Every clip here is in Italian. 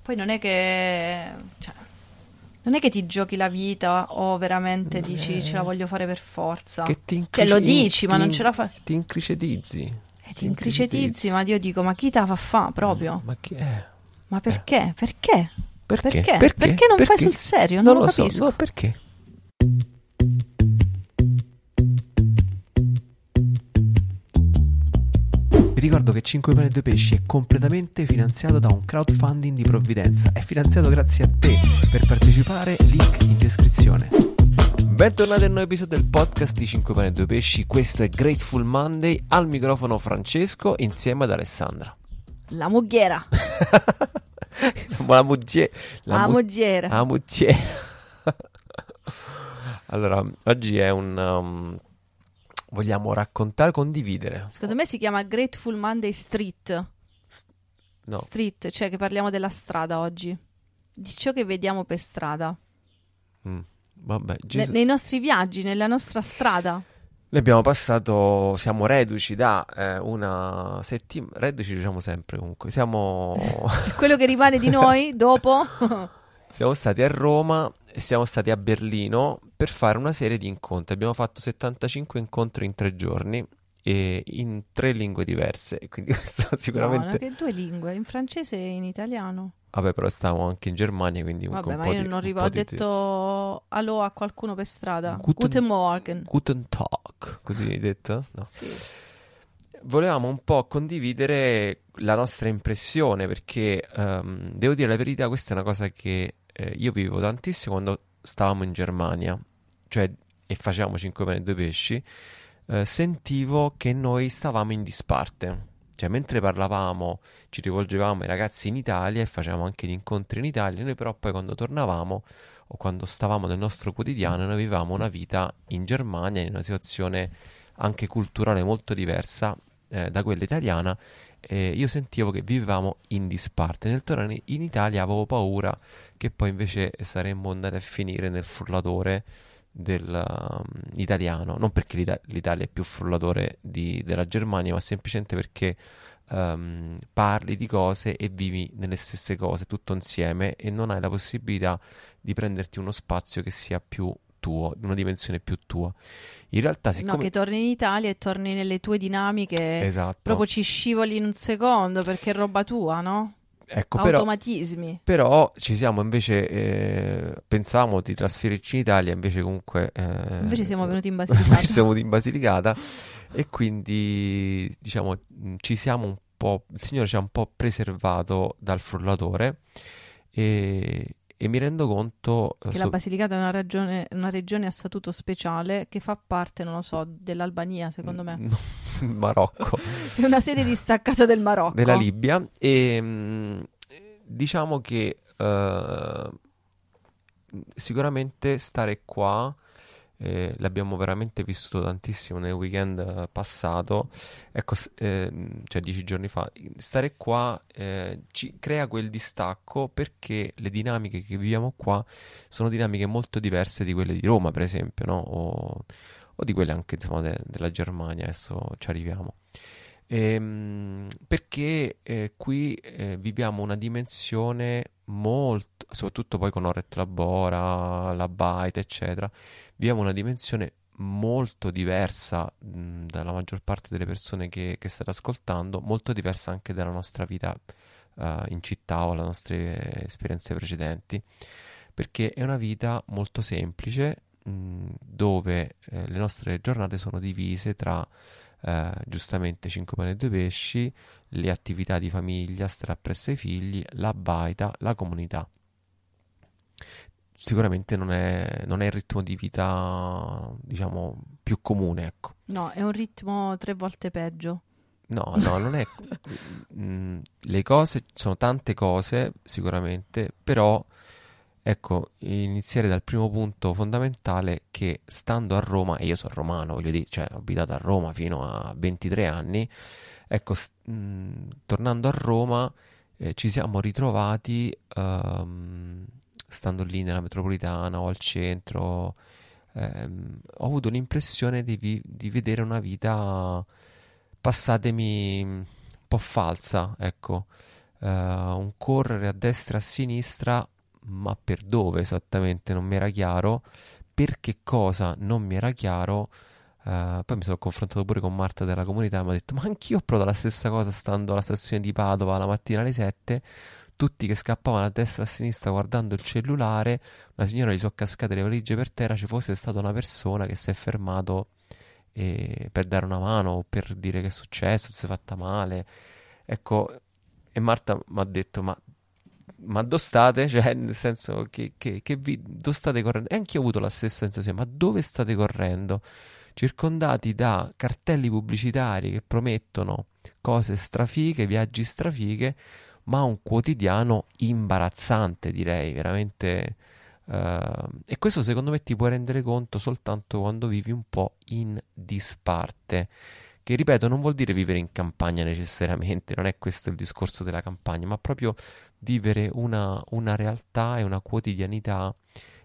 Poi non è che, cioè, non è che ti giochi la vita o veramente dici ce la voglio fare per forza. Che Cioè lo dici, ma non ce la fai. Ti incricetizzi. Ti incricetizzi, ma io dico, ma chi te la fa fa proprio? Ma chi è? Ma perché? Perché? Perché? Perché non fai sul serio? Non lo capisco. So, no, perché? Vi ricordo che 5 pane e 2 pesci è completamente finanziato da un crowdfunding di provvidenza. È finanziato grazie a te. Per partecipare, link in descrizione. Bentornati a un nuovo episodio del podcast di 5 pane e 2 pesci. Questo è Grateful Monday. Al microfono Francesco insieme ad Alessandra. La mughiera. La muggiera. La muggiera. La muggiera. Allora, oggi è vogliamo raccontare, condividere. Secondo me si chiama Grateful Monday Street. No. Street, cioè che parliamo della strada oggi. Di ciò che vediamo per strada. Vabbè, Nei nostri viaggi, nella nostra strada. Noi abbiamo passato, siamo reduci da una settimana, reduci diciamo sempre comunque, siamo... Quello che rimane di noi dopo... Siamo stati a Roma e siamo stati a Berlino per fare una serie di incontri. Abbiamo fatto 75 incontri in 3 giorni e in 3 lingue diverse. E quindi questo sicuramente... No, che 2 lingue, in francese e in italiano. Vabbè, però stavamo anche in Germania, quindi Vabbè, un ma po' io di... non arrivo, ho detto allo a qualcuno per strada. Guten Morgen. Guten Tag, così hai detto? No. Sì. Volevamo un po' condividere la nostra impressione perché devo dire la verità, questa è una cosa che io vivevo tantissimo quando stavamo in Germania, cioè e facevamo 5 pane e 2 pesci, sentivo che noi stavamo in disparte, cioè mentre parlavamo ci rivolgevamo ai ragazzi in Italia e facevamo anche gli incontri in Italia, noi però poi quando tornavamo o quando stavamo nel nostro quotidiano noi vivevamo una vita in Germania in una situazione anche culturale molto diversa da quella italiana. Io sentivo che vivevamo in disparte. Nel tornare in Italia avevo paura che poi invece saremmo andati a finire nel frullatore italiano, non perché l'Italia è più frullatore della Germania, ma semplicemente perché parli di cose e vivi nelle stesse cose tutto insieme e non hai la possibilità di prenderti uno spazio che sia più tuo, una dimensione più tua. In realtà, siccome... No, che torni in Italia e torni nelle tue dinamiche, Esatto. proprio ci scivoli in un secondo perché è roba tua, no? Ecco, automatismi. Però ci siamo invece, pensavamo di trasferirci in Italia, invece comunque... invece siamo venuti in Basilicata. Siamo venuti in Basilicata e quindi, diciamo, ci siamo un po'... Il Signore ci ha un po' preservato dal frullatore e mi rendo conto... Che la Basilicata è una regione a statuto speciale che fa parte, non lo so, dell'Albania, secondo me. No, Marocco. È una sede distaccata del Marocco. Della Libia. E diciamo che sicuramente stare qua... l'abbiamo veramente vissuto tantissimo nel weekend passato, ecco, cioè 10 giorni fa. Stare qua ci crea quel distacco perché le dinamiche che viviamo qua sono dinamiche molto diverse di quelle di Roma, per esempio, no? O di quelle anche insomma della Germania, adesso ci arriviamo. Perché qui viviamo una dimensione molto, soprattutto poi con Oret Labora, la Baita, eccetera, viviamo una dimensione molto diversa dalla maggior parte delle persone che state ascoltando, molto diversa anche dalla nostra vita in città o dalle nostre esperienze precedenti, perché è una vita molto semplice dove le nostre giornate sono divise tra giustamente 5 pane e 2 pesci, le attività di famiglia, stare appresso ai figli, la baita, la comunità. Sicuramente non è il ritmo di vita, diciamo, più comune, ecco. No, è un ritmo 3 volte peggio. No, non è... le cose, sono tante cose, sicuramente, però... Ecco, iniziare dal primo punto fondamentale che stando a Roma, e io sono romano, voglio dire, cioè ho abitato a Roma fino a 23 anni, ecco, tornando a Roma ci siamo ritrovati, stando lì nella metropolitana o al centro, ho avuto l'impressione di vedere una vita, passatemi, un po' falsa, ecco. un correre a destra e a sinistra, ma per dove esattamente non mi era chiaro, per che cosa non mi era chiaro. Poi mi sono confrontato pure con Marta della comunità e mi ha detto: ma anch'io ho provato la stessa cosa stando alla stazione di Padova la mattina alle 7, tutti che scappavano a destra e a sinistra guardando il cellulare. Una signora gli sono cascate le valigie per terra, ci fosse stata una persona che si è fermato per dare una mano o per dire che è successo, si è fatta male. Ecco, e Marta mi ha detto: ma dove state? Cioè, nel senso, dove state correndo? E anche io ho avuto la stessa sensazione: ma dove state correndo? Circondati da cartelli pubblicitari che promettono cose strafighe, viaggi strafighe, ma un quotidiano imbarazzante, direi, veramente. E questo secondo me ti puoi rendere conto soltanto quando vivi un po' in disparte. Che ripeto, non vuol dire vivere in campagna necessariamente, non è questo il discorso della campagna, ma proprio vivere una realtà e una quotidianità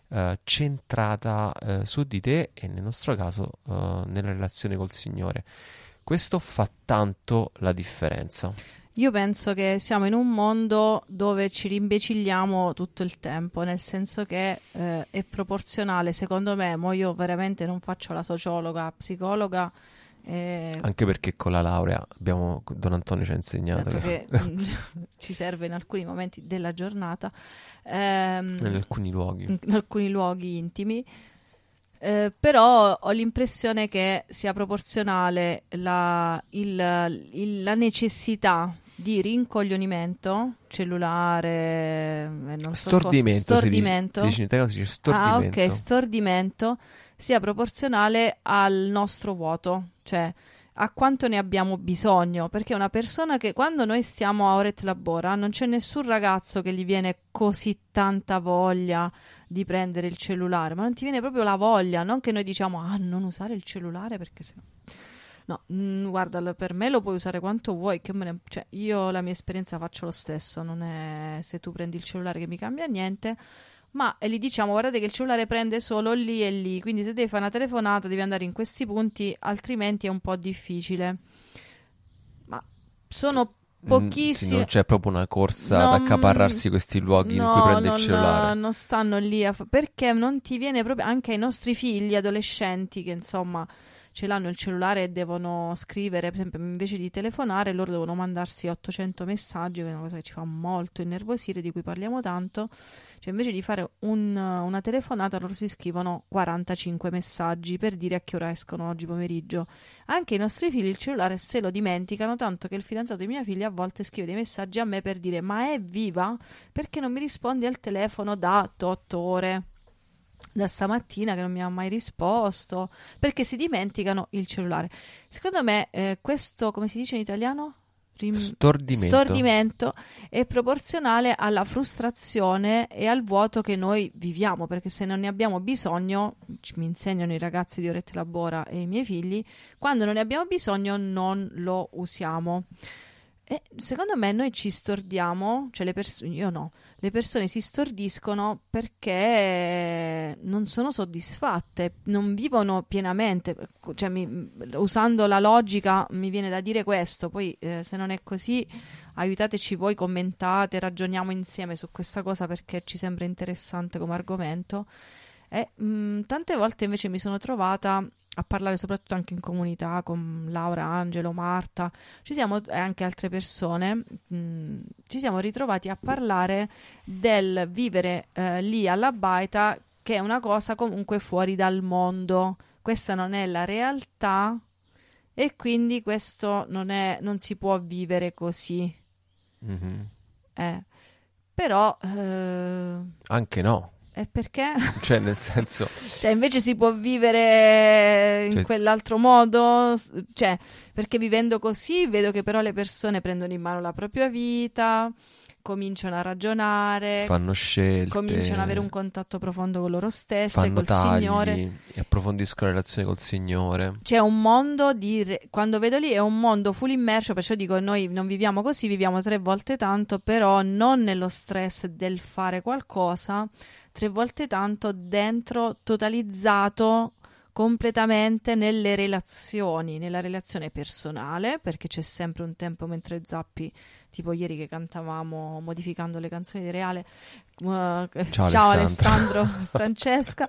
centrata su di te e nel nostro caso nella relazione col Signore. Questo fa tanto la differenza. Io penso che siamo in un mondo dove ci rimbecilliamo tutto il tempo, nel senso che è proporzionale, secondo me. Mo io veramente non faccio la sociologa, psicologa. Anche perché con la laurea Don Antonio ci ha insegnato che ci serve in alcuni momenti della giornata, in alcuni luoghi intimi. Però ho l'impressione che sia proporzionale la necessità di rincoglionimento cellulare, non so stordimento, stordimento. Si dice in italiano, si dice stordimento. Ah, ok, stordimento sia proporzionale al nostro vuoto, cioè a quanto ne abbiamo bisogno, perché una persona che quando noi stiamo a Oret Labora non c'è nessun ragazzo che gli viene così tanta voglia di prendere il cellulare, ma non ti viene proprio la voglia, non che noi diciamo non usare il cellulare perché se no, guarda, per me lo puoi usare quanto vuoi, cioè, io la mia esperienza faccio lo stesso, non è se tu prendi il cellulare che mi cambia niente, ma gli diciamo: guardate che il cellulare prende solo lì e lì, quindi se devi fare una telefonata devi andare in questi punti, altrimenti è un po' difficile. Ma sono pochissimi. Sì, non c'è proprio una corsa ad accaparrarsi questi luoghi in cui prende il cellulare. Non stanno lì perché non ti viene proprio, anche ai nostri figli adolescenti che insomma ce l'hanno il cellulare e devono scrivere, per esempio, invece di telefonare loro devono mandarsi 800 messaggi, che è una cosa che ci fa molto innervosire, di cui parliamo tanto. Cioè invece di fare una telefonata loro si scrivono 45 messaggi per dire a che ora escono oggi pomeriggio. Anche i nostri figli il cellulare se lo dimenticano, tanto che il fidanzato di mia figlia a volte scrive dei messaggi a me per dire: ma è viva? Perché non mi rispondi al telefono da 8 ore? Da stamattina che non mi ha mai risposto, perché si dimenticano il cellulare. Secondo me questo, come si dice in italiano? Stordimento è proporzionale alla frustrazione e al vuoto che noi viviamo, perché se non ne abbiamo bisogno, mi insegnano i ragazzi di Oret Labora e i miei figli, quando non ne abbiamo bisogno non lo usiamo. E secondo me noi ci stordiamo, cioè io no, le persone si stordiscono perché non sono soddisfatte, non vivono pienamente, cioè usando la logica mi viene da dire questo, poi se non è così aiutateci voi, commentate, ragioniamo insieme su questa cosa perché ci sembra interessante come argomento. E tante volte invece mi sono trovata a parlare, soprattutto anche in comunità, con Laura, Angelo, Marta, e anche altre persone, ci siamo ritrovati a parlare del vivere lì alla Baita, che è una cosa comunque fuori dal mondo. Questa non è la realtà e quindi questo non si può vivere così. Mm-hmm. Però anche no. E perché? Cioè, nel senso... cioè, invece si può vivere in quell'altro modo? Cioè, perché vivendo così vedo che però le persone prendono in mano la propria vita, cominciano a ragionare, fanno scelte, cominciano ad avere un contatto profondo con loro stesse, fanno col tagli, Signore. E approfondiscono la relazione col Signore. C'è un mondo quando vedo lì è un mondo full immerso, perciò dico noi non viviamo così, viviamo 3 volte tanto, però non nello stress del fare qualcosa, 3 volte tanto dentro, totalizzato completamente nelle relazioni, nella relazione personale, perché c'è sempre un tempo mentre zappi, tipo ieri che cantavamo modificando le canzoni di Reale. Ciao Alessandro, Francesca.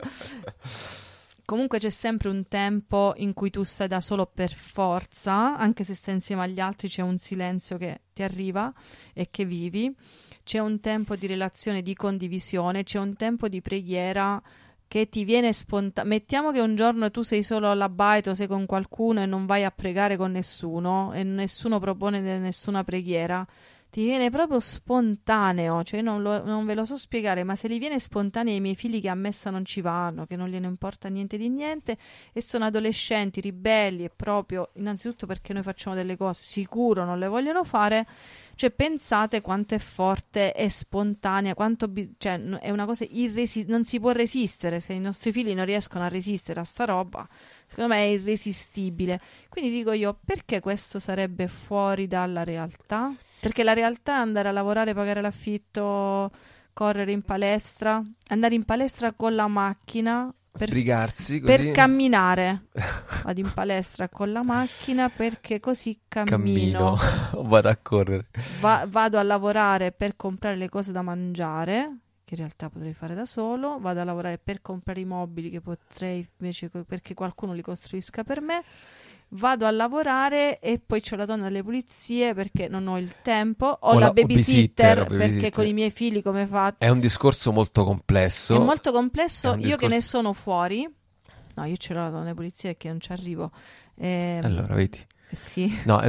Comunque c'è sempre un tempo in cui tu stai da solo per forza, anche se stai insieme agli altri c'è un silenzio che ti arriva e che vivi. C'è un tempo di relazione, di condivisione, c'è un tempo di preghiera che ti viene spontaneo. Mettiamo che un giorno tu sei solo alla baita o sei con qualcuno e non vai a pregare con nessuno e nessuno propone nessuna preghiera. Ti viene proprio spontaneo, cioè non ve lo so spiegare, ma se gli viene spontaneo ai miei figli che a messa non ci vanno, che non gliene importa niente di niente e sono adolescenti, ribelli e proprio, innanzitutto perché noi facciamo delle cose, sicuro non le vogliono fare, cioè pensate quanto è forte e spontanea, cioè è una cosa non si può resistere, se i nostri figli non riescono a resistere a sta roba, secondo me è irresistibile. Quindi dico io, perché questo sarebbe fuori dalla realtà? Perché la realtà è andare a lavorare, pagare l'affitto, correre in palestra, andare in palestra con la macchina sbrigarsi così. Per camminare. Vado in palestra con la macchina perché così cammino. Vado a correre. Vado a lavorare per comprare le cose da mangiare, che in realtà potrei fare da solo. Vado a lavorare per comprare i mobili che potrei invece perché qualcuno li costruisca per me. Vado a lavorare e poi c'ho la donna delle pulizie perché non ho il tempo, ho la babysitter perché con i miei figli come faccio? È un discorso molto complesso. È molto complesso, io che ne sono fuori. No, io ce l'ho la donna delle pulizie perché non ci arrivo. Allora, vedi. Sì. No, è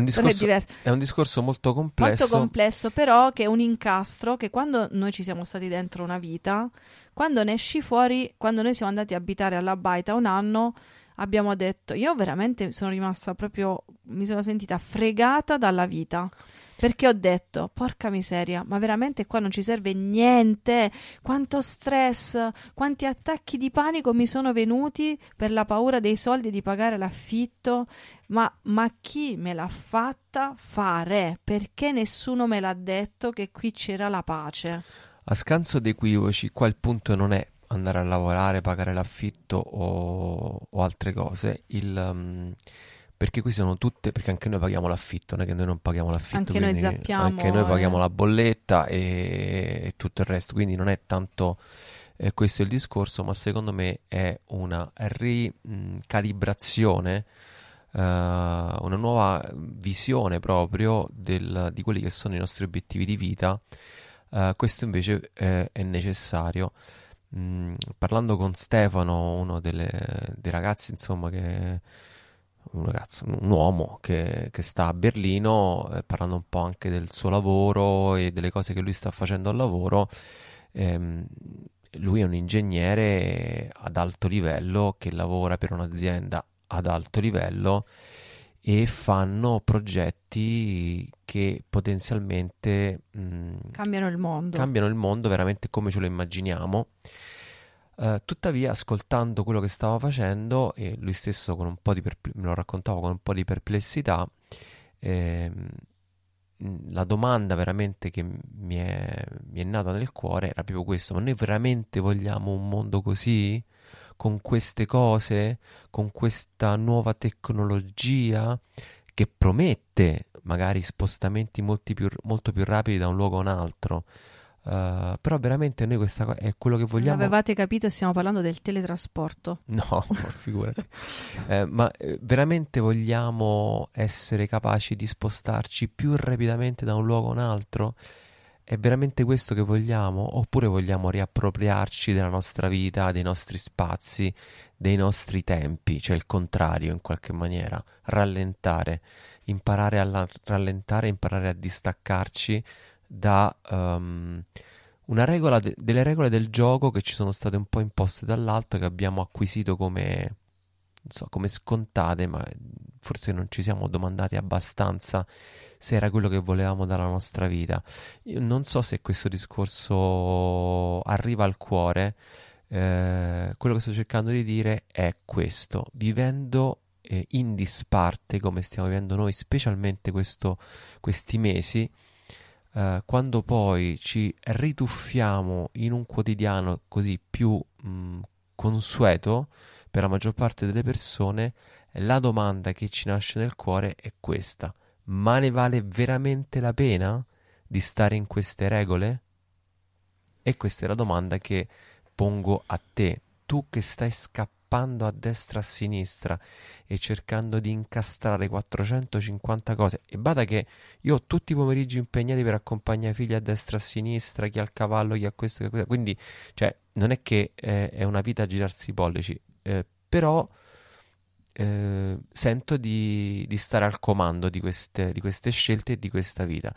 un discorso molto complesso. Molto complesso, però che è un incastro che quando noi ci siamo stati dentro una vita, quando ne esci fuori, quando noi siamo andati a abitare alla Baita un anno, abbiamo detto, io veramente sono rimasta proprio, mi sono sentita fregata dalla vita, perché ho detto, porca miseria, ma veramente qua non ci serve niente, quanto stress, quanti attacchi di panico mi sono venuti per la paura dei soldi di pagare l'affitto, ma chi me l'ha fatta fare? Perché nessuno me l'ha detto che qui c'era la pace? A scanso di equivoci, qua il punto non è andare a lavorare, pagare l'affitto o altre cose, perché qui sono tutte, perché anche noi paghiamo l'affitto, non è che noi non paghiamo l'affitto, anche noi zappiamo, anche noi paghiamo la bolletta e tutto il resto, quindi non è tanto questo il discorso, ma secondo me è una ricalibrazione, una nuova visione proprio di quelli che sono i nostri obiettivi di vita. Questo invece è necessario. Parlando con Stefano, uno dei ragazzi, insomma, un uomo che sta a Berlino, parlando un po' anche del suo lavoro e delle cose che lui sta facendo al lavoro, lui è un ingegnere ad alto livello che lavora per un'azienda ad alto livello e fanno progetti che potenzialmente cambiano il mondo veramente come ce lo immaginiamo. Tuttavia, ascoltando quello che stava facendo, e lui stesso con un po' me lo raccontava con un po' di perplessità, la domanda veramente che mi è nata nel cuore era proprio questo: ma noi veramente vogliamo un mondo così? Con queste cose? Con questa nuova tecnologia che promette magari spostamenti molto più rapidi da un luogo a un altro? Però veramente noi questa cosa è quello che vogliamo. Non avevate capito, stiamo parlando del teletrasporto. No, figurati. Ma veramente vogliamo essere capaci di spostarci più rapidamente da un luogo a un altro? È veramente questo che vogliamo? Oppure vogliamo riappropriarci della nostra vita, dei nostri spazi, dei nostri tempi? Cioè il contrario, in qualche maniera. Rallentare, imparare a rallentare, imparare a distaccarci da delle regole del gioco che ci sono state un po' imposte dall'alto, che abbiamo acquisito come, non so, come scontate, ma forse non ci siamo domandati abbastanza se era quello che volevamo dalla nostra vita. Io non so se questo discorso arriva al cuore. Quello che sto cercando di dire è questo: vivendo in disparte come stiamo vivendo noi, specialmente questi mesi, quando poi ci rituffiamo in un quotidiano così più consueto, per la maggior parte delle persone, la domanda che ci nasce nel cuore è questa: ma ne vale veramente la pena di stare in queste regole? E questa è la domanda che pongo a te, tu che stai scappando a destra e a sinistra e cercando di incastrare 450 cose. E bada che io ho tutti i pomeriggi impegnati per accompagnare i figli a destra e a sinistra, chi al cavallo, chi a questo, chi a questo. Quindi, cioè, non è che è una vita a girarsi i pollici, però sento di stare al comando di queste scelte e di questa vita.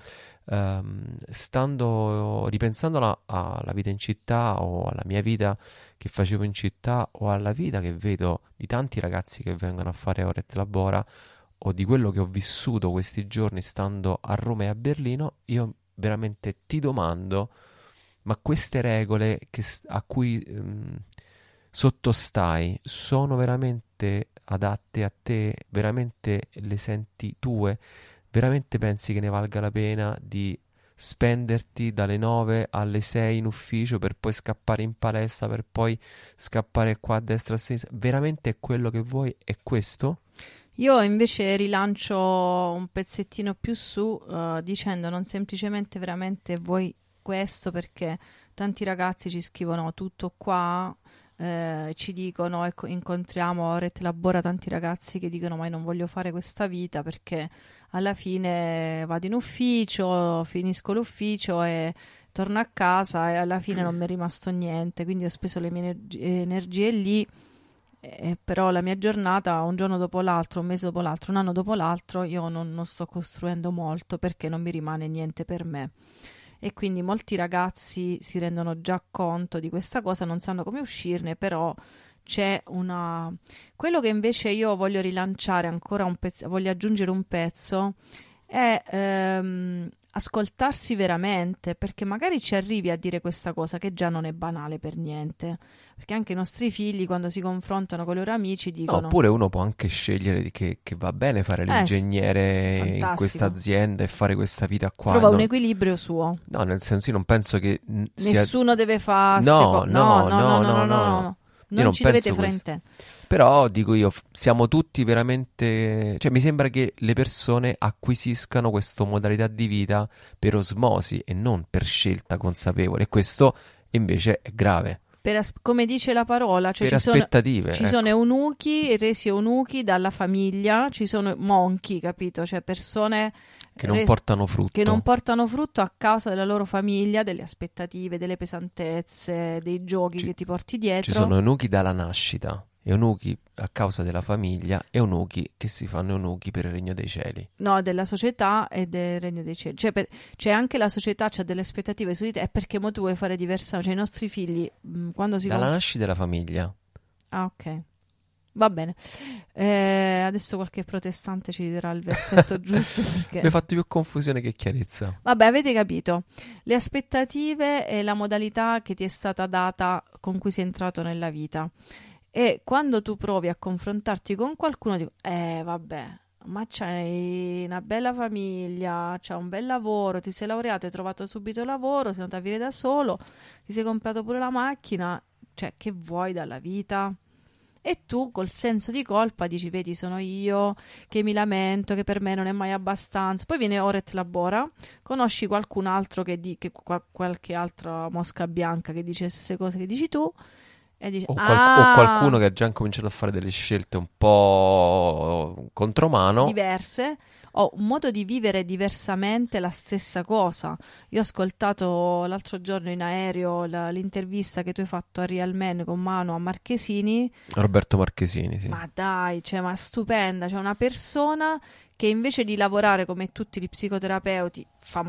Ripensando alla vita in città, o alla mia vita che facevo in città, o alla vita che vedo di tanti ragazzi che vengono a fare ora et labora, o di quello che ho vissuto questi giorni stando a Roma e a Berlino, io veramente ti domando: ma queste regole a cui sottostai sono veramente adatte a te? Veramente le senti tue? Veramente pensi che ne valga la pena di spenderti dalle 9 alle 6 in ufficio per poi scappare in palestra, per poi scappare qua a destra e a sinistra? Veramente è quello che vuoi? È questo? Io invece rilancio un pezzettino più su, dicendo: non semplicemente veramente vuoi questo, perché tanti ragazzi ci scrivono tutto qua, ci dicono, ecco, incontriamo a Ret Labora tanti ragazzi che dicono: ma io non voglio fare questa vita perché alla fine vado in ufficio, finisco l'ufficio e torno a casa e alla fine non mi è rimasto niente, quindi ho speso le mie energie lì. Però la mia giornata, un giorno dopo l'altro, un mese dopo l'altro, un anno dopo l'altro, io non sto costruendo molto perché non mi rimane niente per me. E quindi molti ragazzi si rendono già conto di questa cosa, non sanno come uscirne, però c'è una... Quello che invece io voglio rilanciare ancora un pezzo, voglio aggiungere un pezzo, è ascoltarsi veramente, perché magari ci arrivi a dire questa cosa che già non è banale per niente, perché anche i nostri figli quando si confrontano con i loro amici No, dicono: oppure uno può anche scegliere che va bene fare l'ingegnere in questa fantastico, azienda e fare questa vita qua. trova un equilibrio suo, No, nel senso, io non penso che sia... nessuno deve fare No, no, no, no, no, no, no. Io non non ci dovete penso fraintendere. Però dico io, siamo tutti veramente... Cioè, mi sembra che le persone acquisiscano questa modalità di vita per osmosi e non per scelta consapevole. E questo invece è grave. Come dice la parola, cioè Per aspettative, ci ecco. sono eunuchi resi eunuchi dalla famiglia, ci sono monchi, capito? Cioè persone Che non portano frutto. che non portano frutto a causa della loro famiglia, delle aspettative, delle pesantezze, dei giochi che ti porti dietro. Ci sono eunuchi dalla nascita, eunuchi a causa della famiglia, eunuchi che si fanno eunuchi per il regno dei cieli. No, della società e del regno dei cieli. Cioè anche la società ha delle aspettative su di te, e perché mo tu vuoi fare diversamente. Cioè i nostri figli, quando si... Dalla nascita della famiglia. Ah, ok. Va bene. Adesso qualche protestante ci dirà il versetto giusto. Perché... Mi hai fatto più confusione che chiarezza. Vabbè, avete capito. Le aspettative e la modalità che ti è stata data con cui sei entrato nella vita. E quando tu provi a confrontarti con qualcuno, dico: vabbè, ma c'hai una bella famiglia, c'hai un bel lavoro, ti sei laureato, hai trovato subito lavoro, sei andato a vivere da solo, ti sei comprato pure la macchina, cioè che vuoi dalla vita? E tu col senso di colpa dici: vedi, sono io che mi lamento, che per me non è mai abbastanza. Poi viene ora e te labora, conosci qualcun altro qualche altra mosca bianca che dice le stesse cose che dici tu, e dici: O qualcuno che ha già incominciato a fare delle scelte un po' contromano. diverse, o un modo di vivere diversamente la stessa cosa. Io ho ascoltato l'altro giorno in aereo l'intervista che tu hai fatto a Real Man con Mano a Marchesini. Roberto Marchesini, sì. Ma dai, cioè, ma stupenda, c'è una persona che invece di lavorare come tutti gli psicoterapeuti,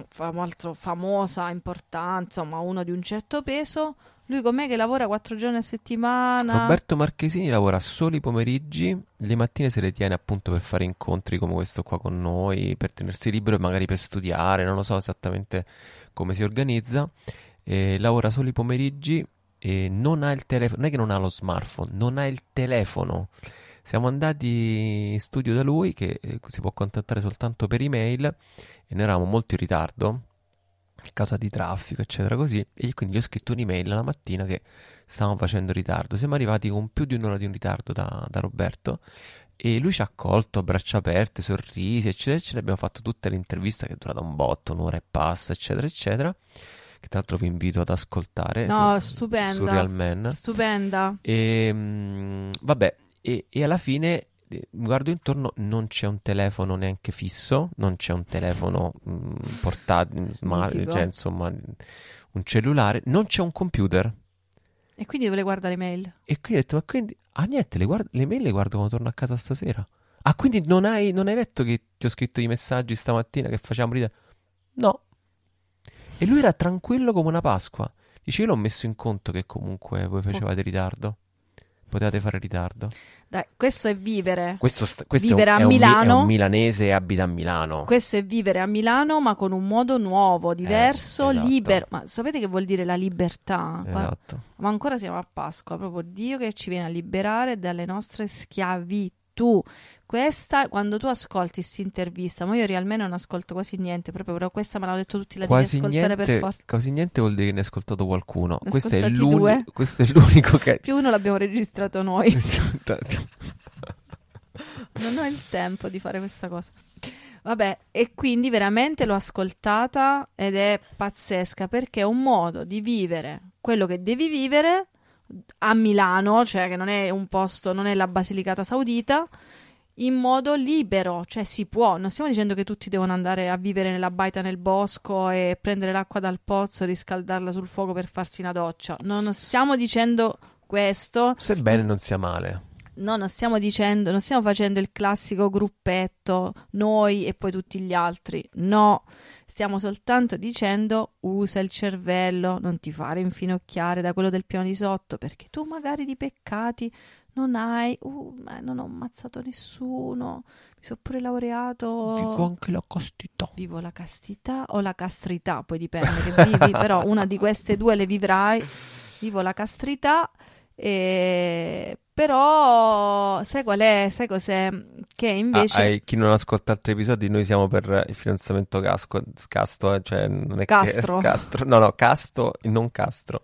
famosa, importante, insomma, uno di un certo peso, lui con me che lavora 4 giorni a settimana. Roberto Marchesini lavora solo i pomeriggi, le mattine se le tiene appunto per fare incontri come questo qua con noi, per tenersi libero e magari per studiare, non lo so esattamente come si organizza. Lavora solo i pomeriggi e non ha il telefono, non è che non ha lo smartphone, non ha il telefono. Siamo andati in studio da lui, che si può contattare soltanto per email, e noi eravamo molto in ritardo. causa di traffico, eccetera, così. E quindi gli ho scritto un'email la mattina che stavamo facendo ritardo. Siamo arrivati con più di un'ora di un ritardo da Roberto e lui ci ha accolto a braccia aperte, sorrisi, eccetera, eccetera. Abbiamo fatto tutta l'intervista che è durata un botto, un'ora e passa, eccetera, eccetera. Che tra l'altro vi invito ad ascoltare No, su Real stupenda. Man. Stupenda. Vabbè, e alla fine mi guardo intorno, non c'è un telefono neanche fisso, non c'è un telefono portatile, smart, Mitico. cioè insomma un cellulare, non c'è un computer. E quindi dove le guarda le mail? E quindi ho detto, ma quindi, niente, le mail le guardo quando torno a casa stasera. Ah, quindi non hai letto che ti ho scritto i messaggi stamattina che facciamo ridere? No. E lui era tranquillo come una Pasqua. Dice, io l'ho messo in conto che comunque voi facevate ritardo. Potevate fare ritardo. Dai, questo è vivere. Questo Vivere a è Milano. un milanese e abita a Milano. Questo è vivere a Milano, ma con un modo nuovo, diverso, esatto. libero. Ma sapete che vuol dire la libertà? Esatto. Ma ancora siamo a Pasqua, proprio Dio che ci viene a liberare dalle nostre schiavitù. Questa, quando tu ascolti questa intervista, ma io realmente non ascolto quasi niente, proprio però questa me l'hanno detto tutti, la devi ascoltare per forza. Quasi niente vuol dire che ne hai ascoltato qualcuno. Ne Questo è ascoltati due. Questo è l'unico che... Più uno l'abbiamo registrato noi. Non ho il tempo di fare questa cosa. Vabbè, e quindi veramente l'ho ascoltata ed è pazzesca perché è un modo di vivere quello che devi vivere a Milano, cioè che non è un posto, non è la Basilicata Saudita, in modo libero, cioè si può. Non stiamo dicendo che tutti devono andare a vivere nella baita nel bosco e prendere l'acqua dal pozzo e riscaldarla sul fuoco per farsi una doccia. Non stiamo dicendo questo. Sebbene non sia male. No, non stiamo facendo il classico gruppetto, noi e poi tutti gli altri. No, stiamo soltanto dicendo usa il cervello, non ti fare infinocchiare da quello del piano di sotto, perché tu magari di peccati non hai, ma non ho ammazzato nessuno, mi sono pure laureato. Vivo anche la castità. Vivo la castità o la castrità, poi dipende che vivi, però una di queste due le vivrai. Vivo la castrità. Però sai qual è? Sai cos'è? Che invece chi non ascolta altri episodi, noi siamo per il fidanzamento scasto, cioè non è Castro. che Castro. No, casto, non Castro.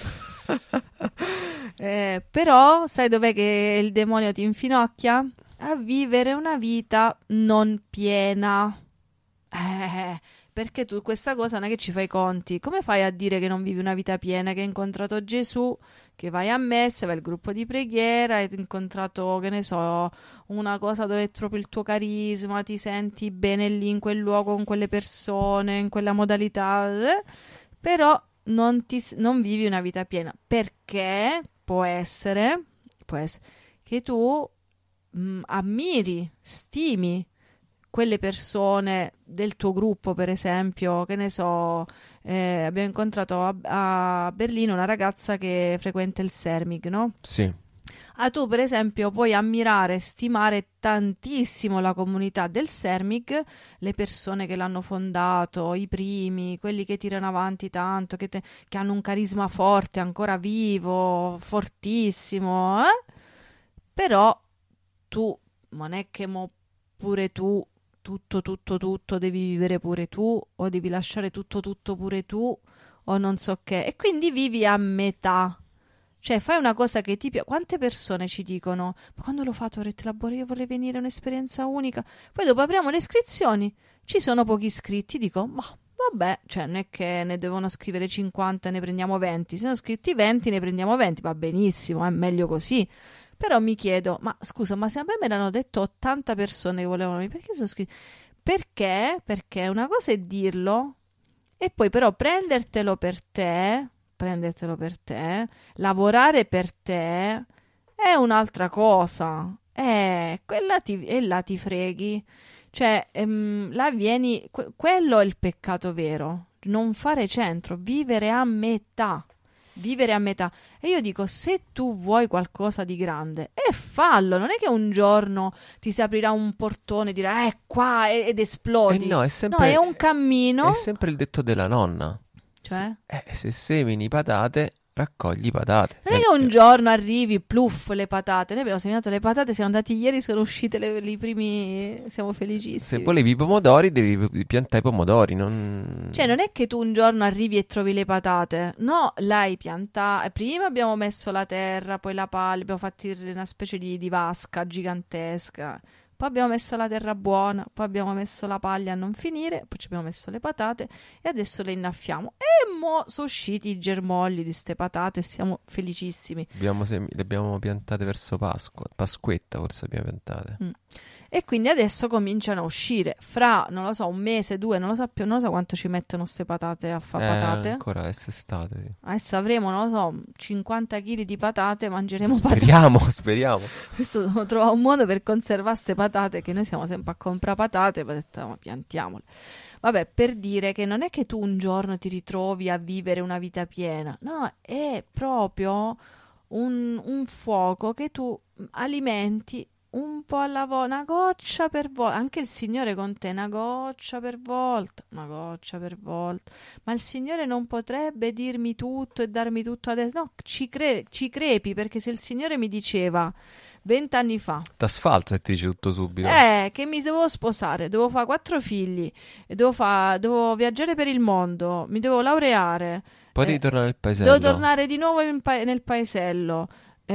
Però sai dov'è che il demonio ti infinocchia? A vivere una vita non piena. Perché tu questa cosa non è che ci fai i conti. Come fai a dire che non vivi una vita piena, che hai incontrato Gesù, che vai a messa, vai al gruppo di preghiera, hai incontrato, che ne so, una cosa dove è proprio il tuo carisma, ti senti bene lì in quel luogo, con quelle persone, in quella modalità, però non vivi una vita piena. Perché può essere che tu ammiri, stimi quelle persone del tuo gruppo, per esempio, che ne so, abbiamo incontrato a Berlino una ragazza che frequenta il Sermig, no? Sì. Tu per esempio puoi ammirare, stimare tantissimo la comunità del Sermig, le persone che l'hanno fondato, i primi, quelli che tirano avanti tanto, che hanno un carisma forte, ancora vivo, fortissimo, però tu non è che pure tu tutto devi vivere pure tu, o devi lasciare tutto pure tu, o non so che, e quindi vivi a metà. Cioè fai una cosa che ti piace. Quante persone ci dicono ma quando l'ho fatto Rete Labore io vorrei venire, è un'esperienza unica, poi dopo apriamo le iscrizioni, ci sono pochi iscritti, dico ma vabbè, cioè non è che ne devono scrivere 50 e ne prendiamo 20, se sono scritti 20 ne prendiamo 20, va benissimo, è meglio così. Però mi chiedo, ma scusa, ma se a me l'hanno detto 80 persone che volevano venire, perché sono scritti? Perché una cosa è dirlo e poi però prendertelo per te, lavorare per te è un'altra cosa. E là ti freghi. Cioè, quello è il peccato vero. Non fare centro, vivere a metà. E io dico, se tu vuoi qualcosa di grande, fallo. Non è che un giorno ti si aprirà un portone e dirai qua ed esplodi. No, è un cammino. È sempre il detto della nonna. Cioè? Se semini patate raccogli patate. Non è che un giorno arrivi, pluff, le patate. Noi abbiamo seminato le patate, siamo andati ieri, sono uscite i primi, siamo felicissimi. Se volevi i pomodori, devi piantare i pomodori. Non... Cioè, non è che tu un giorno arrivi e trovi le patate. No, l'hai piantata. Prima abbiamo messo la terra, poi la palla, abbiamo fatto una specie di vasca gigantesca. Poi abbiamo messo la terra buona, poi abbiamo messo la paglia a non finire, poi ci abbiamo messo le patate e adesso le innaffiamo. E mo sono usciti i germogli di ste patate e siamo felicissimi. Le abbiamo piantate verso Pasqua, Pasquetta forse abbiamo piantate. E quindi adesso cominciano a uscire. Fra, non lo so, un mese, due, non lo so più, non lo so quanto ci mettono ste patate a fare patate. Ancora quest'estate, sì. Adesso avremo, non lo so, 50 kg di patate, mangeremo patate. Speriamo. Adesso devo trovare un modo per conservare ste patate, che noi siamo sempre a comprare patate, poi ho detto, ma piantiamole. Vabbè, per dire che non è che tu un giorno ti ritrovi a vivere una vita piena, no, è proprio un fuoco che tu alimenti un po' alla volta, una goccia per volta. Anche il Signore con te, una goccia per volta, una goccia per volta. Ma il Signore non potrebbe dirmi tutto e darmi tutto adesso. No, ci crepi, perché se il Signore mi diceva 20 anni fa t'asfalza e ti dice tutto subito. Che mi dovevo sposare, dovevo fare 4 figli, e dovevo viaggiare per il mondo, mi dovevo laureare, Poi devi tornare nel paesello. dovevo tornare di nuovo nel paesello,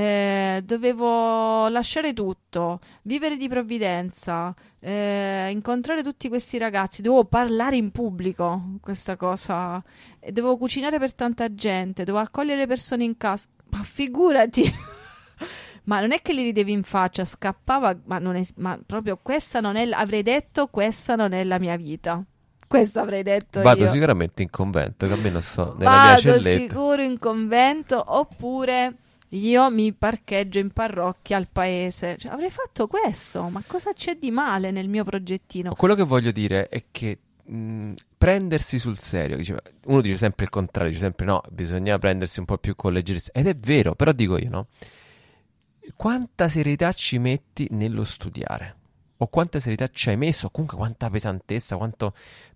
dovevo lasciare tutto, vivere di provvidenza, incontrare tutti questi ragazzi, dovevo parlare in pubblico, questa cosa, e dovevo cucinare per tanta gente, dovevo accogliere le persone in casa, ma figurati. Ma non è che li ridevi in faccia, scappava, ma proprio questa non è, avrei detto, questa non è la mia vita. Questo avrei detto Vado io. sicuramente in convento, che almeno so, nella mia Vado celletta. sicuro in convento, oppure io mi parcheggio in parrocchia al paese. Cioè, avrei fatto questo, ma cosa c'è di male nel mio progettino? Quello che voglio dire è che prendersi sul serio, uno dice sempre il contrario, dice sempre no, bisogna prendersi un po' più con leggerezza. Ed è vero, però dico io, no? Quanta serietà ci metti nello studiare? O quanta serietà ci hai messo? O comunque quanta pesantezza, quanto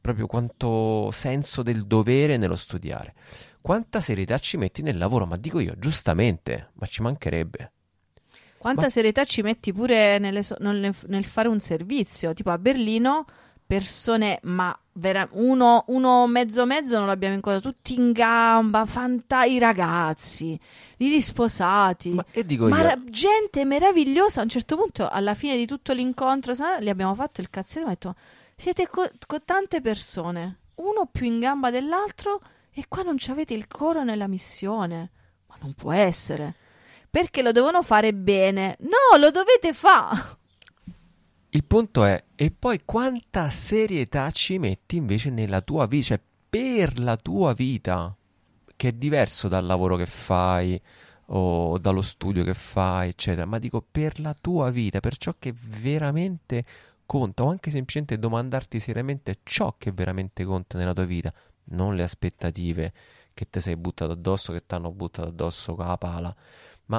senso del dovere nello studiare? Quanta serietà ci metti nel lavoro? Ma dico io, giustamente, ma ci mancherebbe. Quanta serietà ci metti pure nel fare un servizio? Tipo a Berlino, persone, ma uno mezzo non l'abbiamo incontrato, tutti in gamba, i ragazzi, i risposati, gente meravigliosa. A un certo punto, alla fine di tutto l'incontro, li abbiamo fatto il cazzetto, ho detto, siete tante persone, uno più in gamba dell'altro, e qua non c'avete il coro nella missione. Ma non può essere. Perché lo devono fare bene? No, lo dovete fare. Il punto è, e poi quanta serietà ci metti invece nella tua vita, cioè per la tua vita, che è diverso dal lavoro che fai o dallo studio che fai, eccetera, ma dico per la tua vita, per ciò che veramente conta, o anche semplicemente domandarti seriamente ciò che veramente conta nella tua vita, non le aspettative che ti sei buttato addosso, che ti hanno buttato addosso con la pala, ma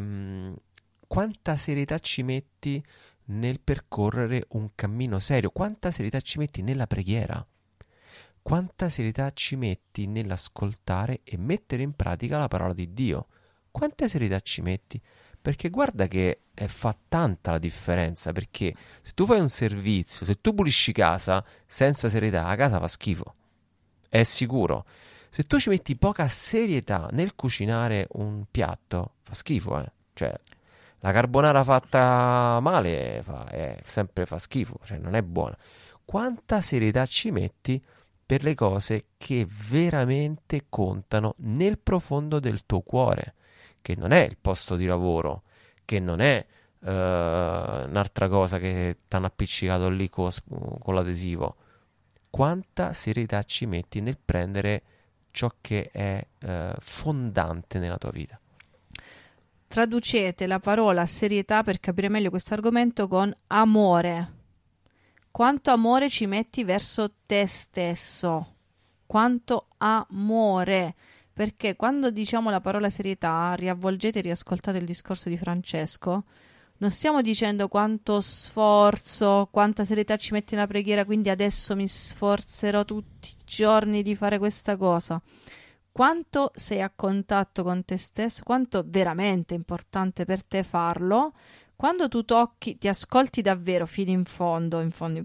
quanta serietà ci metti nel percorrere un cammino serio, quanta serietà ci metti nella preghiera, quanta serietà ci metti nell'ascoltare e mettere in pratica la parola di Dio, quanta serietà ci metti, perché guarda che fa tanta la differenza, perché se tu fai un servizio, se tu pulisci casa senza serietà, la casa fa schifo, è sicuro. Se tu ci metti poca serietà nel cucinare un piatto, fa schifo, cioè la carbonara fatta male sempre fa schifo, cioè non è buona. Quanta serietà ci metti per le cose che veramente contano nel profondo del tuo cuore, che non è il posto di lavoro, che non è un'altra cosa che ti hanno appiccicato lì con l'adesivo. Quanta serietà ci metti nel prendere ciò che è fondante nella tua vita? Traducete la parola serietà per capire meglio questo argomento con amore. Quanto amore ci metti verso te stesso? Quanto amore? Perché quando diciamo la parola serietà, riavvolgete e riascoltate il discorso di Francesco, non stiamo dicendo quanto sforzo, quanta serietà ci metti nella preghiera, quindi adesso mi sforzerò tutti i giorni di fare questa cosa. quanto sei a contatto con te stesso, quanto veramente è importante per te farlo. Quando tu tocchi, ti ascolti davvero fino in fondo,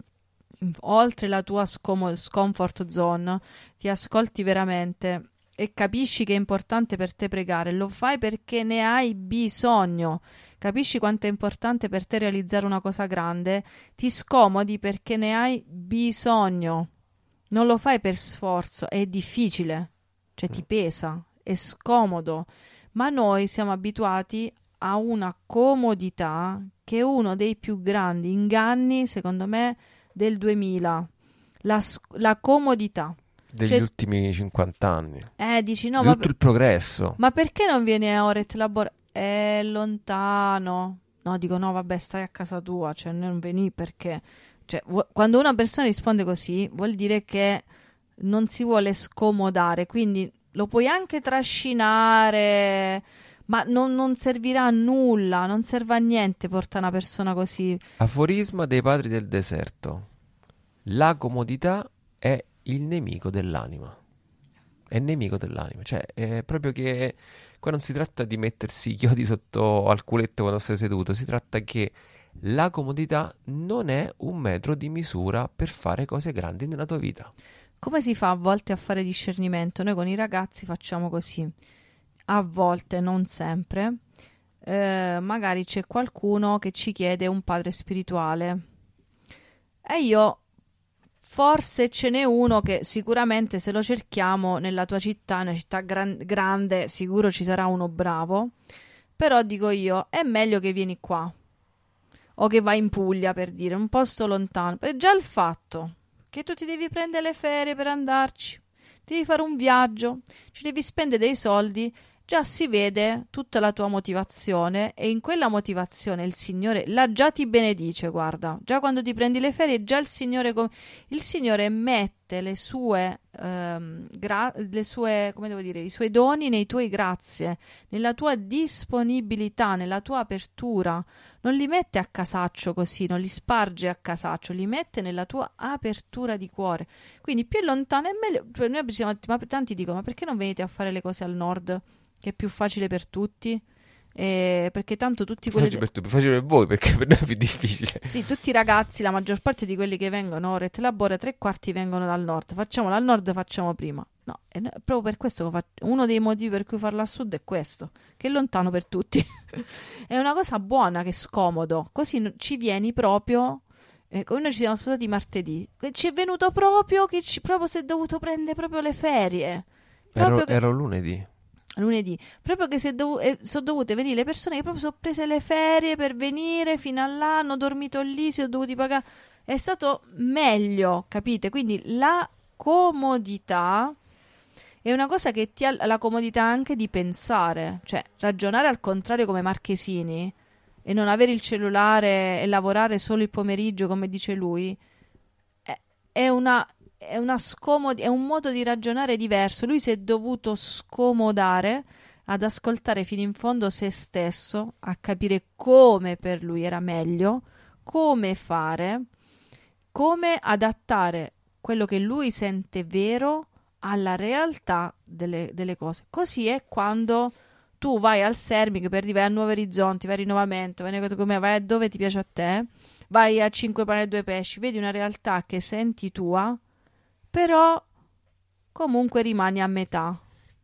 oltre la tua comfort zone, ti ascolti veramente e capisci che è importante per te pregare, lo fai perché ne hai bisogno, capisci quanto è importante per te realizzare una cosa grande, ti scomodi perché ne hai bisogno, non lo fai per sforzo, è difficile, cioè ti pesa, è scomodo, ma noi siamo abituati a una comodità che è uno dei più grandi inganni, secondo me, del 2000, la comodità. Degli Cioè, ultimi 50 anni. dici no, Di tutto il progresso. ma perché non vieni a Oret Labora? È lontano. No, dico no, vabbè, stai a casa tua, cioè non veni perché... Cioè, quando una persona risponde così, vuol dire che non si vuole scomodare, quindi lo puoi anche trascinare, ma non servirà a nulla, non serve a niente portare una persona così. Aforisma dei padri del deserto. La comodità è il nemico dell'anima. È il nemico dell'anima. Cioè, è proprio che qua non si tratta di mettersi i chiodi sotto al culetto quando sei seduto. Si tratta che la comodità non è un metro di misura per fare cose grandi nella tua vita. Come si fa a volte a fare discernimento? Noi con i ragazzi facciamo così. A volte, non sempre, magari c'è qualcuno che ci chiede un padre spirituale e io forse ce n'è uno che sicuramente se lo cerchiamo nella tua città, una città grande, sicuro ci sarà uno bravo, però dico io è meglio che vieni qua o che vai in Puglia, per dire, un posto lontano, per già il fatto che tu ti devi prendere le ferie per andarci, devi fare un viaggio, ci devi spendere dei soldi, già si vede tutta la tua motivazione e in quella motivazione il Signore già ti benedice, guarda, già quando ti prendi le ferie già il Signore mette le sue, come devo dire, i suoi doni nei tuoi grazie, nella tua disponibilità, nella tua apertura, non li mette a casaccio così, non li sparge a casaccio, li mette nella tua apertura di cuore, quindi più lontano è meglio. Noi ma tanti dicono, ma perché non venite a fare le cose al nord? Che è più facile per tutti, perché tanto tutti quelli Più facile per voi, perché per noi è più difficile. sì, tutti i ragazzi, la maggior parte di quelli che vengono a Oret Labora, 3/4 vengono dal nord, facciamolo al nord, facciamo prima. No, è proprio per questo che uno dei motivi per cui farlo al sud è questo, che è lontano per tutti. È una cosa buona, che è scomodo, così ci vieni proprio, come noi ci siamo sposati martedì, ci è venuto proprio che proprio si è dovuto prendere proprio le ferie. Ero lunedì. Proprio che sono dovute venire le persone che proprio sono prese le ferie per venire fino là, hanno dormito lì, si sono dovuti pagare. È stato meglio, capite? Quindi la comodità è una cosa che ti ha la comodità anche di pensare, cioè ragionare al contrario come Marchesini e non avere il cellulare e lavorare solo il pomeriggio, come dice lui, è un modo di ragionare diverso. Lui si è dovuto scomodare ad ascoltare fino in fondo se stesso, a capire come per lui era meglio, come fare, come adattare quello che lui sente vero alla realtà delle cose. Così è quando tu vai al Sermic per vai a Nuovi Orizzonti, vai a Rinnovamento, vai a dove ti piace a te, vai a 5 pane e 2 pesci, vedi una realtà che senti tua, però comunque rimani a metà.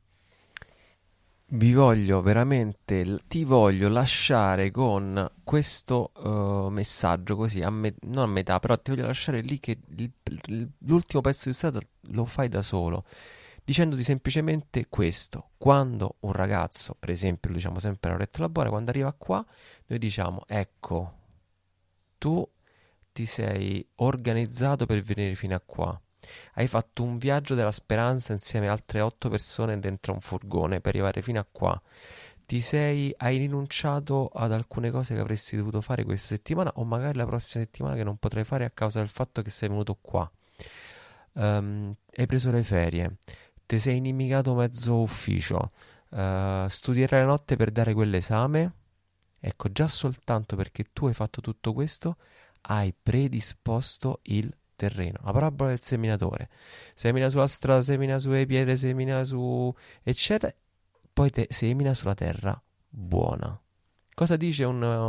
Ti voglio lasciare con questo messaggio così, non a metà, però ti voglio lasciare lì che l'ultimo pezzo di strada lo fai da solo, dicendoti semplicemente questo: quando un ragazzo, per esempio, lo diciamo sempre a Oret Labora, quando arriva qua, noi diciamo: ecco, tu ti sei organizzato per venire fino a qua. Hai fatto un viaggio della speranza insieme a altre 8 persone dentro un furgone per arrivare fino a qua. Hai rinunciato ad alcune cose che avresti dovuto fare questa settimana o magari la prossima settimana che non potrai fare a causa del fatto che sei venuto qua. Hai preso le ferie, ti sei inimicato mezzo ufficio, studierai la notte per dare quell'esame. Ecco, già soltanto perché tu hai fatto tutto questo hai predisposto il terreno, la parabola del seminatore. Semina sulla strada, semina sulle pietre, semina su eccetera, poi semina sulla terra buona. Cosa dice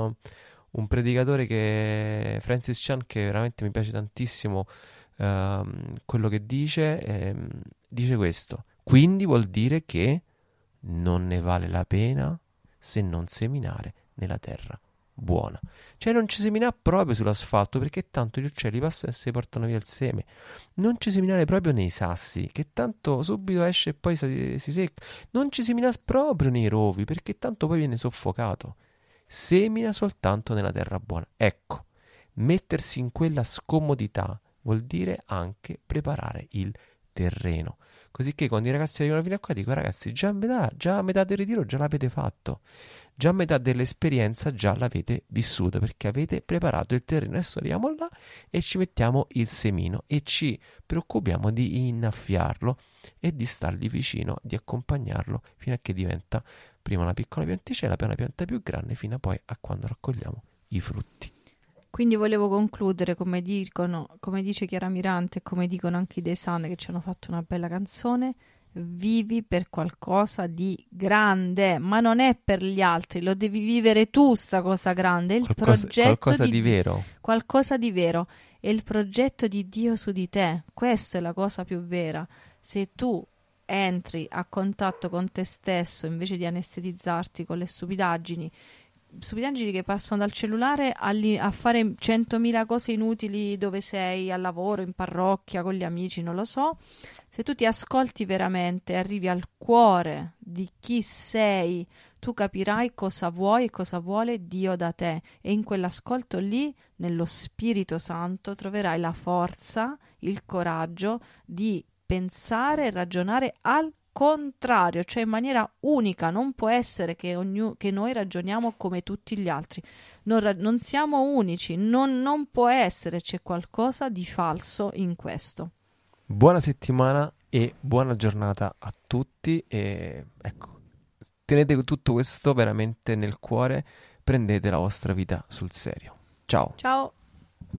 un predicatore Francis Chan, che veramente mi piace tantissimo, quello che dice, dice questo: quindi vuol dire che non ne vale la pena se non seminare nella terra buona. Cioè non ci seminare proprio sull'asfalto, perché tanto gli uccelli passano e si portano via il seme. Non ci seminare proprio nei sassi, che tanto subito esce e poi si secca. Non ci seminare proprio nei rovi, perché tanto poi viene soffocato. Semina soltanto nella terra buona. Ecco, mettersi in quella scomodità vuol dire anche preparare il terreno. Così che quando i ragazzi arrivano fino a qua dico: ragazzi, già a metà del ritiro già l'avete fatto, già a metà dell'esperienza già l'avete vissuto, perché avete preparato il terreno. Adesso arriviamo là e ci mettiamo il semino e ci preoccupiamo di innaffiarlo e di stargli vicino, di accompagnarlo fino a che diventa prima una piccola pianticella, poi una pianta più grande, fino a poi a quando raccogliamo i frutti. Quindi volevo concludere, come dice Chiara Mirante e come dicono anche i The Sun, che ci hanno fatto una bella canzone: vivi per qualcosa di grande, ma non è per gli altri, lo devi vivere tu sta cosa grande, è il progetto qualcosa di vero. Qualcosa di vero, è il progetto di Dio su di te, questa è la cosa più vera. Se tu entri a contatto con te stesso invece di anestetizzarti con le stupidaggini che passano dal cellulare a fare 100.000 cose inutili dove sei, al lavoro, in parrocchia, con gli amici, non lo so. Se tu ti ascolti veramente, arrivi al cuore di chi sei, tu capirai cosa vuoi e cosa vuole Dio da te, e in quell'ascolto lì, nello Spirito Santo, troverai la forza, il coraggio di pensare e ragionare al contrario, cioè in maniera unica. Non può essere che noi ragioniamo come tutti gli altri, non siamo unici, non può essere, c'è qualcosa di falso in questo. Buona settimana e buona giornata a tutti, e ecco, tenete tutto questo veramente nel cuore, prendete la vostra vita sul serio. Ciao. Ciao.